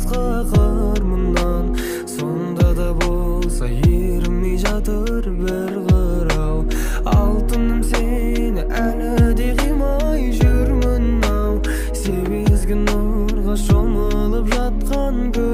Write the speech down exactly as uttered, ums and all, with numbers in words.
басқа қырмынан. Сонда да болса ерімей жатыр бір қырау. Алтыным сені әлі де қимай жүрмін ау. Себезгі нұрға шомылып жатқан